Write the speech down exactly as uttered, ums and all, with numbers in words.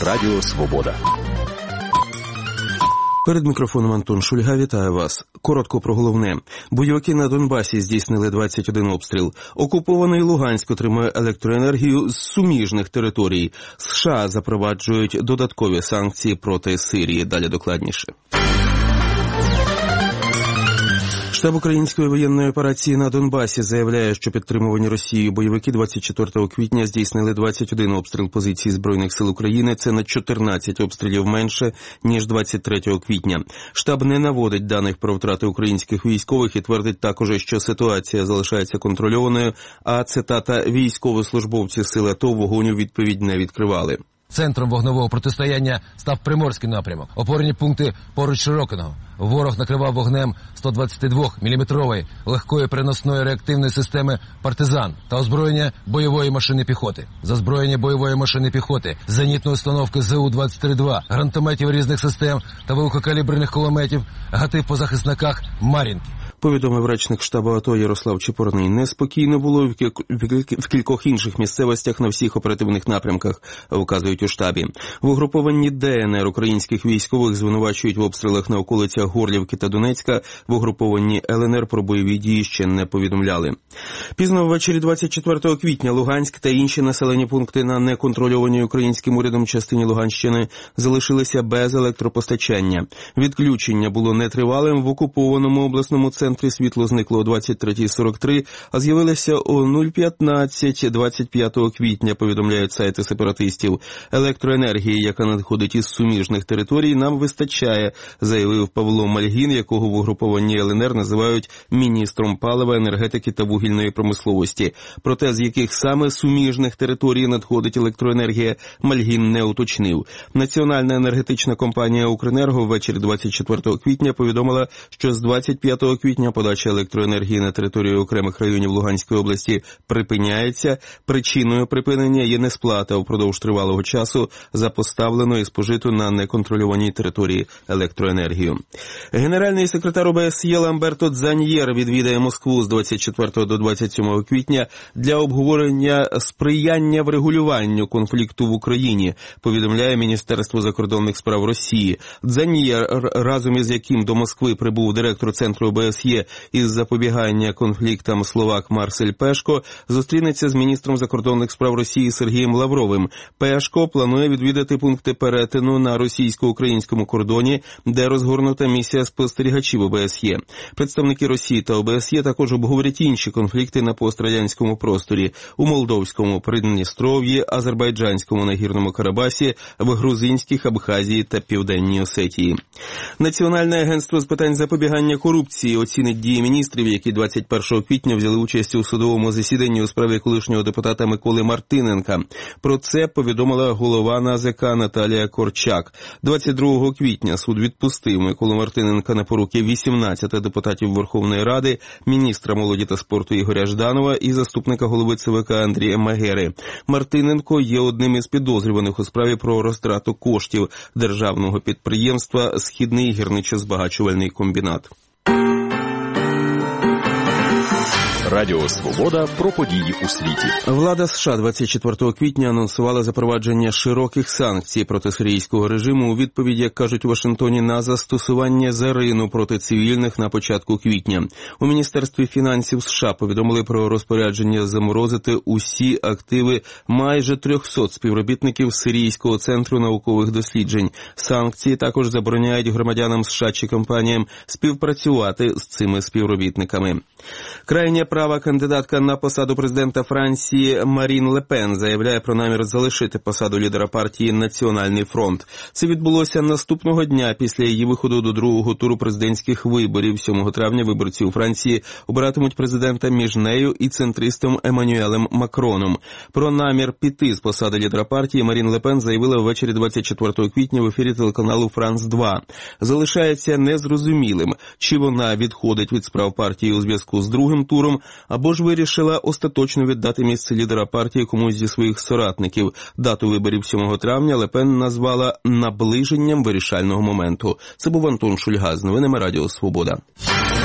Радіо Свобода. Перед мікрофоном Антон Шульга, вітаю вас. Коротко про головне. Бойовики на Донбасі здійснили двадцять один обстріл. Окупований Луганськ отримує електроенергію з суміжних територій. США запроваджують додаткові санкції проти Сирії. Далі докладніше. Штаб української воєнної операції на Донбасі заявляє, що підтримувані Росією бойовики двадцять четвертого квітня здійснили двадцять один обстріл позицій Збройних сил України. Це на чотирнадцять обстрілів менше, ніж двадцять третього квітня. Штаб не наводить даних про втрати українських військових і твердить також, що ситуація залишається контрольованою, а, цитата, «військовослужбовці сил АТО вогонь у відповідь не відкривали». Центром вогневого протистояння став Приморський напрямок. Опорні пункти поруч Широкиного. Ворог накривав вогнем сто двадцятидвоміліметрової легкої переносної реактивної системи «Партизан» та озброєння бойової машини піхоти. Зазброєння бойової машини піхоти, зенітної установки З У двадцять три два, гранатометів різних систем та великокаліберних кулеметів, гатив по захисниках Мар'їнки. Повідомив речник штабу АТО Ярослав Чепурний. Неспокійно було в кількох інших місцевостях на всіх оперативних напрямках, вказують у штабі. В угрупованні ДНР українських військових звинувачують в обстрілах на околицях Горлівки та Донецька. В угрупованні ЛНР про бойові дії ще не повідомляли. Пізно ввечері двадцять четвертого квітня Луганськ та інші населені пункти на неконтрольованій українським урядом частині Луганщини залишилися без електропостачання. Відключення було нетривалим. В окупованому обласному центрі центрі світло зникло о двадцять третя сорок три, а з'явилося о нуль п'ятнадцять двадцять п'ятого квітня, повідомляють сайти сепаратистів. Електроенергії, яка надходить із суміжних територій, нам вистачає, заявив Павло Мальгін, якого в угрупованні ЛНР називають міністром палива, енергетики та вугільної промисловості. Проте, з яких саме суміжних територій надходить електроенергія, Мальгін не уточнив. Національна енергетична компанія «Укренерго» ввечері двадцять четвертого квітня повідомила, що з двадцять п'ятого квітня подача електроенергії на територію окремих районів Луганської області припиняється. Причиною припинення є несплата впродовж тривалого часу за поставлену і спожиту на неконтрольованій території електроенергію. Генеральний секретар О Б С Є Ламберто Дзаньєр відвідає Москву з двадцять четвертого до двадцять сьомого квітня для обговорення сприяння врегулюванню конфлікту в Україні, повідомляє Міністерство закордонних справ Росії. Дзаньєр, разом із яким до Москви прибув директор Центру О Б С Є із запобігання конфліктам словак Марсель Пешко, зустрінеться з міністром закордонних справ Росії Сергієм Лавровим. Пешко планує відвідати пункти перетину на російсько-українському кордоні, де розгорнута місія спостерігачів О Б С Є. Представники Росії та О Б С Є також обговорять інші конфлікти на пострадянському просторі – у Молдовському Придністров'ї, Азербайджанському Нагірному Карабасі, в Грузинських, Абхазії та Південній Осетії. Національне агентство з питань запобігання корупції оцінить дії міністрів, які двадцять першого квітня взяли участь у судовому засіданні у справі колишнього депутата Миколи Мартиненка. Про це повідомила голова Н А З К Наталія Корчак. двадцять другого квітня суд відпустив Миколу Мартиненка на поруки вісімнадцяти депутатів Верховної Ради, міністра молоді та спорту Ігоря Жданова і заступника голови Ц В К Андрія Магери. Мартиненко є одним із підозрюваних у справі про розтрату коштів державного підприємства «Східний гірничо-збагачувальний комбінат». Радіо Свобода про події у світі. Влада США двадцять четвертого квітня анонсувала запровадження широких санкцій проти сирійського режиму у відповідь, як кажуть у Вашингтоні, на застосування зарину проти цивільних на початку квітня. У Міністерстві фінансів США повідомили про розпорядження заморозити усі активи майже трьохсот співробітників Сирійського центру наукових досліджень. Санкції також забороняють громадянам США чи компаніям співпрацювати з цими співробітниками. Крайня права кандидатка на посаду президента Франції Марін Ле Пен заявляє про намір залишити посаду лідера партії «Національний фронт». Це відбулося наступного дня після її виходу до другого туру президентських виборів. сьомого травня виборці у Франції обиратимуть президента між нею і центристом Еммануелем Макроном. Про намір піти з посади лідера партії Марін Ле Пен заявила ввечері двадцять четвертого квітня в ефірі телеканалу Франс два. Залишається незрозумілим, чи вона відходить від справ партії у зв'язку з другим туром, або ж вирішила остаточно віддати місце лідера партії комусь зі своїх соратників. Дату виборів сьомого травня Ле Пен назвала наближенням вирішального моменту. Це був Антон Шульга з новинами Радіо Свобода.